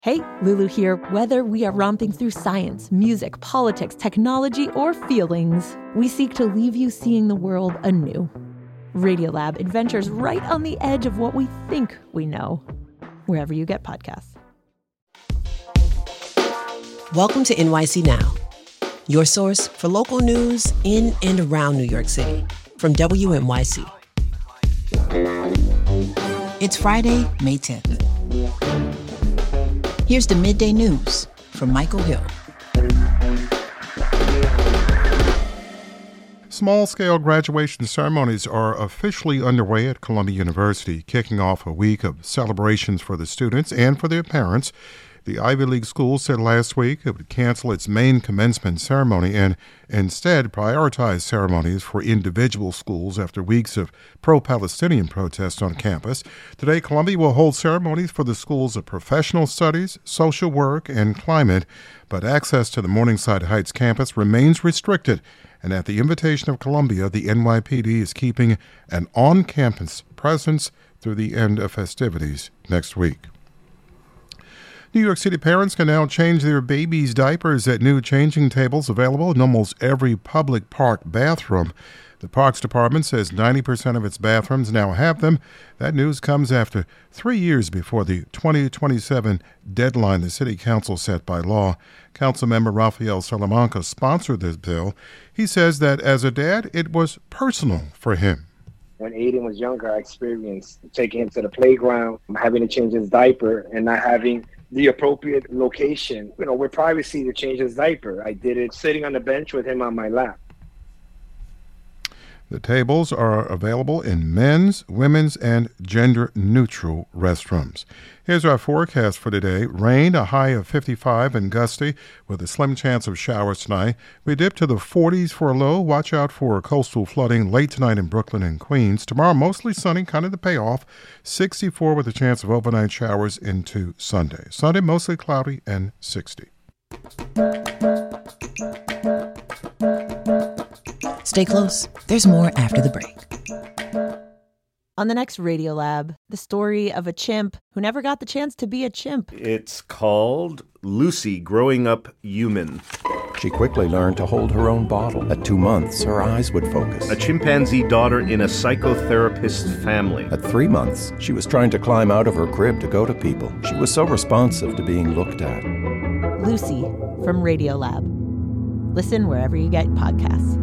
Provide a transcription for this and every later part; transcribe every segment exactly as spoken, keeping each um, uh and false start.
Hey, Lulu here. Whether we are romping through science, music, politics, technology, or feelings, we seek to leave you seeing the world anew. Radiolab adventures right on the edge of what we think we know, wherever you get podcasts. Welcome to N Y C Now, your source for local news in and around New York City, from W N Y C. It's Friday, May tenth. Here's the midday news from Michael Hill. Small-scale graduation ceremonies are officially underway at Columbia University, kicking off a week of celebrations for the students and for their parents. The Ivy League school said last week it would cancel its main commencement ceremony and instead prioritize ceremonies for individual schools after weeks of pro-Palestinian protests on campus. Today, Columbia will hold ceremonies for the schools of professional studies, social work, and climate, but access to the Morningside Heights campus remains restricted. And at the invitation of Columbia, the N Y P D is keeping an on-campus presence through the end of festivities next week. New York City parents can now change their babies' diapers at new changing tables available in almost every public park bathroom. The Parks Department says ninety percent of its bathrooms now have them. That news comes after three years before the twenty twenty-seven deadline the City Council set by law. Councilmember Rafael Salamanca sponsored this bill. He says that as a dad, it was personal for him. When Aiden was younger, I experienced taking him to the playground, having to change his diaper, and not having the appropriate location, you know, with privacy to change his diaper. I did it sitting on the bench with him on my lap. The tables are available in men's, women's, and gender-neutral restrooms. Here's our forecast for today. Rain, a high of fifty-five and gusty with a slim chance of showers tonight. We dip to the forties for a low. Watch out for coastal flooding late tonight in Brooklyn and Queens. Tomorrow, mostly sunny, kind of the payoff. sixty-four with a chance of overnight showers into Sunday. Sunday, mostly cloudy and sixty. Stay close. There's more after the break. On the next Radiolab, the story of a chimp who never got the chance to be a chimp. It's called Lucy Growing Up Human. She quickly learned to hold her own bottle. At two months, her eyes would focus. A chimpanzee daughter in a psychotherapist's family. At three months, she was trying to climb out of her crib to go to people. She was so responsive to being looked at. Lucy from Radiolab. Listen wherever you get podcasts.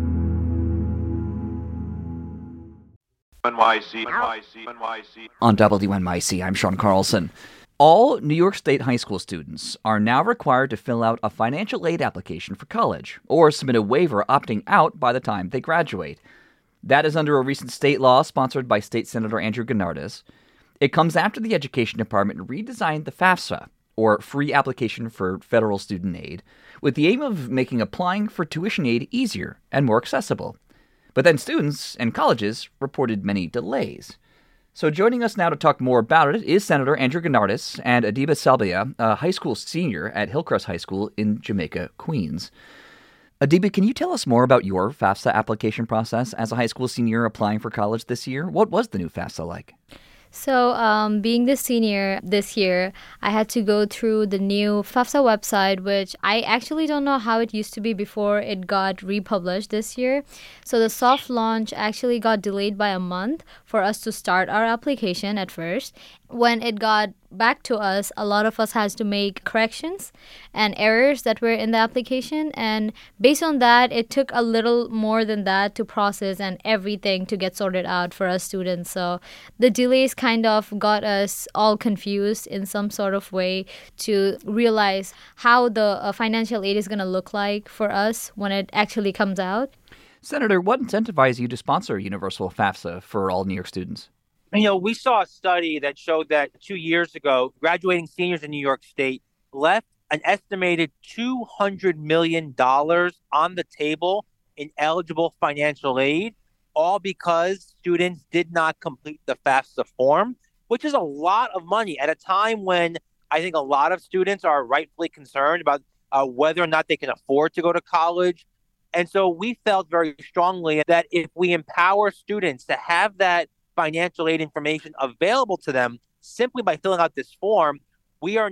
N Y C, N Y C, N Y C. On W N Y C, I'm Sean Carlson. All New York State high school students are now required to fill out a financial aid application for college or submit a waiver opting out by the time they graduate. That is under a recent state law sponsored by State Senator Andrew Gennardis. It comes after the Education Department redesigned the FAFSA, or Free Application for Federal Student Aid, with the aim of making applying for tuition aid easier and more accessible. But then students and colleges reported many delays. So joining us now to talk more about it is Senator Andrew Gennardis and Adiba Salbia, a high school senior at Hillcrest High School in Jamaica, Queens. Adiba, can you tell us more about your FAFSA application process as a high school senior applying for college this year? What was the new FAFSA like? So um, being the senior this year, I had to go through the new FAFSA website, which I actually don't know how it used to be before it got republished this year. So the soft launch actually got delayed by a month for us to start our application at first. When it got back to us, a lot of us had to make corrections and errors that were in the application. And based on that, it took a little more than that to process and everything to get sorted out for us students. So the delays kind of got us all confused in some sort of way to realize how the uh, financial aid is going to look like for us when it actually comes out. Senator, what incentivized you to sponsor universal FAFSA for all New York students? You know, we saw a study that showed that two years ago, graduating seniors in New York State left an estimated two hundred million dollars on the table in eligible financial aid, all because students did not complete the FAFSA form, which is a lot of money at a time when I think a lot of students are rightfully concerned about uh, whether or not they can afford to go to college. And so we felt very strongly that if we empower students to have that financial aid information available to them simply by filling out this form, we are now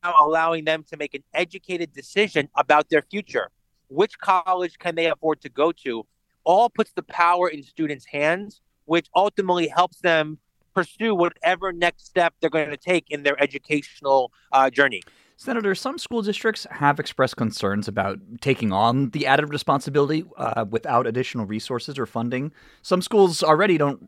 allowing them to make an educated decision about their future. Which college can they afford to go to? All puts the power in students' hands, which ultimately helps them pursue whatever next step they're going to take in their educational uh, journey. Senator, some school districts have expressed concerns about taking on the added responsibility uh, without additional resources or funding. Some schools already don't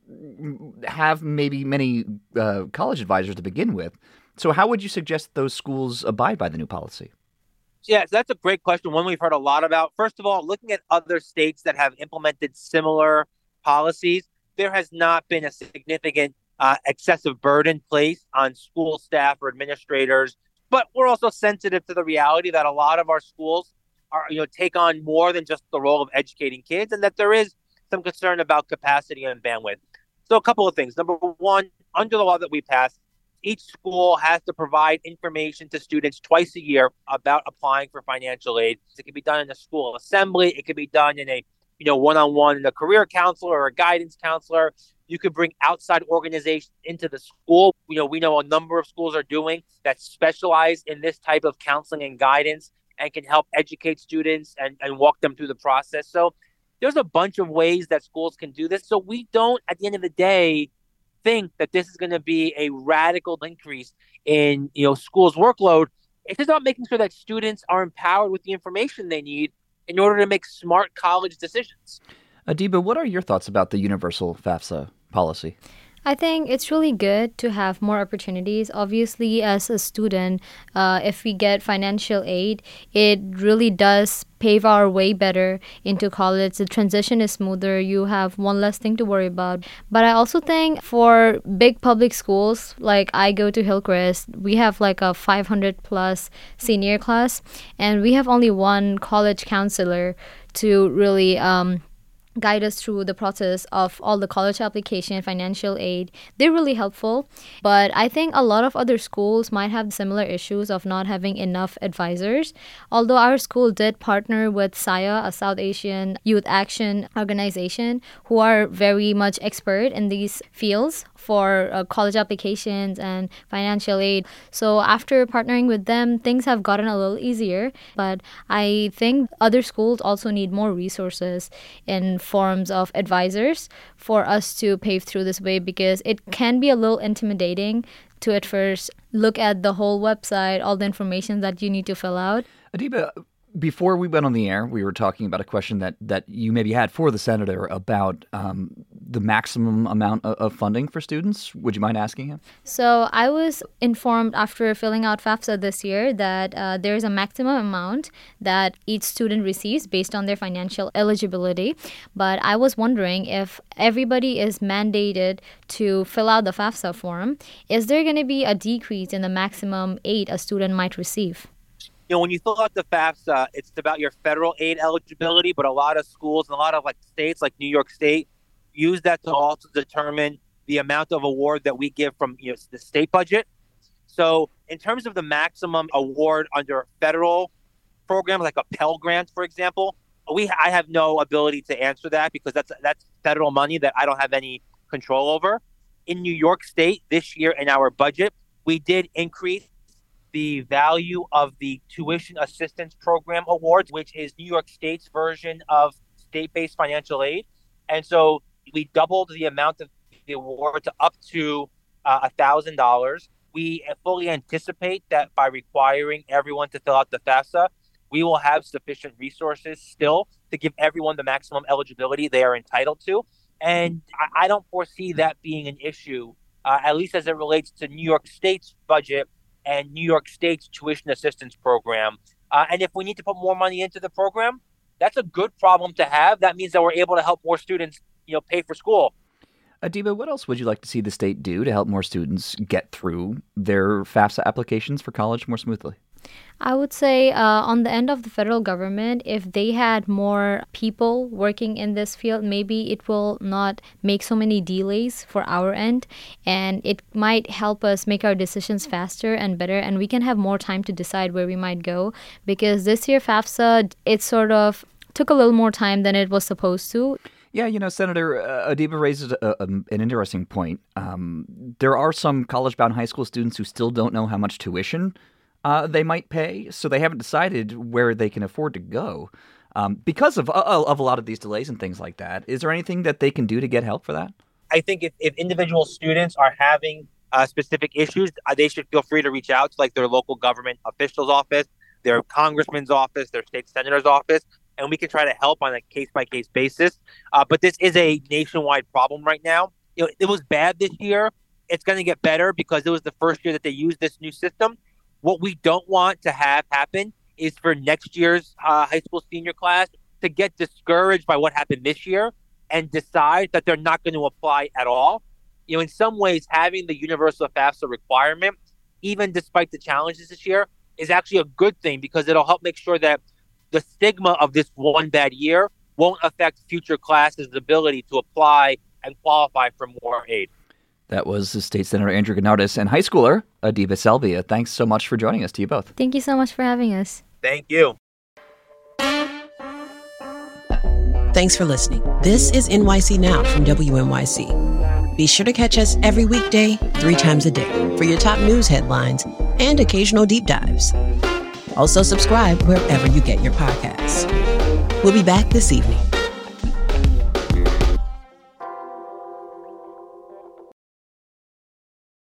have maybe many uh, college advisors to begin with. So how would you suggest those schools abide by the new policy? Yeah, so that's a great question, one we've heard a lot about. First of all, looking at other states that have implemented similar policies, there has not been a significant uh, excessive burden placed on school staff or administrators. But we're also sensitive to the reality that a lot of our schools are, you know, take on more than just the role of educating kids, and that there is some concern about capacity and bandwidth. So a couple of things. Number one, under the law that we passed, each school has to provide information to students twice a year about applying for financial aid. It can be done in a school assembly. It can be done in a, you know, one-on-one in a career counselor or a guidance counselor. You could bring outside organizations into the school. You know, we know a number of schools are doing that specialize in this type of counseling and guidance and can help educate students and, and walk them through the process. So there's a bunch of ways that schools can do this. So we don't, at the end of the day, think that this is going to be a radical increase in, you know, schools' workload. It's just about making sure that students are empowered with the information they need in order to make smart college decisions. Adiba, what are your thoughts about the universal FAFSA policy? I think it's really good to have more opportunities. Obviously, as a student, uh, if we get financial aid, it really does pave our way better into college. The transition is smoother. You have one less thing to worry about. But I also think for big public schools, like I go to Hillcrest, we have like a five hundred plus senior class, and we have only one college counselor to really um, guide us through the process of all the college application, financial aid. They're really helpful. But I think a lot of other schools might have similar issues of not having enough advisors. Although our school did partner with S A Y A, a South Asian youth action organization, who are very much expert in these fields for uh, college applications and financial aid. So after partnering with them, things have gotten a little easier. But I think other schools also need more resources in forms of advisors for us to pave through this way, because it can be a little intimidating to at first look at the whole website, all the information that you need to fill out. Adiba, before we went on the air, we were talking about a question that, that you maybe had for the senator about um, the maximum amount of, of funding for students. Would you mind asking him? So I was informed after filling out FAFSA this year that uh, there is a maximum amount that each student receives based on their financial eligibility. But I was wondering if everybody is mandated to fill out the FAFSA form, is there going to be a decrease in the maximum aid a student might receive? You know, when you fill out the FAFSA, it's about your federal aid eligibility, but a lot of schools and a lot of like states like New York State use that to also determine the amount of award that we give from, you know, the state budget. So in terms of the maximum award under federal programs like a Pell Grant, for example, we I have no ability to answer that because that's that's federal money that I don't have any control over. In New York State this year in our budget, we did increase the value of the Tuition Assistance Program Awards, which is New York State's version of state-based financial aid. And so we doubled the amount of the award to up to uh, one thousand dollars. We fully anticipate that by requiring everyone to fill out the FAFSA, we will have sufficient resources still to give everyone the maximum eligibility they are entitled to. And I, I don't foresee that being an issue, uh, at least as it relates to New York State's budget and New York State's tuition assistance program. Uh, and if we need to put more money into the program, that's a good problem to have. That means that we're able to help more students, you know, pay for school. Adiba, what else would you like to see the state do to help more students get through their FAFSA applications for college more smoothly? I would say uh, on the end of the federal government, if they had more people working in this field, maybe it will not make so many delays for our end, and it might help us make our decisions faster and better, and we can have more time to decide where we might go, because this year FAFSA, it sort of took a little more time than it was supposed to. Yeah, you know, Senator uh, Adiba raises a, a, an interesting point. Um, there are some college-bound high school students who still don't know how much tuition uh, they might pay, so they haven't decided where they can afford to go um, because of, uh, of a lot of these delays and things like that. Is there anything that they can do to get help for that? I think if, if individual students are having uh, specific issues, uh, they should feel free to reach out to like their local government official's office, their congressman's office, their state senator's office, and we can try to help on a case-by-case basis. Uh, but this is a nationwide problem right now. You know, it was bad this year. It's going to get better because it was the first year that they used this new system. What we don't want to have happen is for next year's uh, high school senior class to get discouraged by what happened this year and decide that they're not going to apply at all. You know, in some ways, having the universal FAFSA requirement, even despite the challenges this year, is actually a good thing because it'll help make sure that the stigma of this one bad year won't affect future classes' ability to apply and qualify for more aid. That was the State Senator Andrew Gounodis and high schooler Adiba Selvia. Thanks so much for joining us, to you both. Thank you so much for having us. Thank you. Thanks for listening. This is N Y C Now from W N Y C. Be sure to catch us every weekday, three times a day, for your top news headlines and occasional deep dives. Also subscribe wherever you get your podcasts. We'll be back this evening.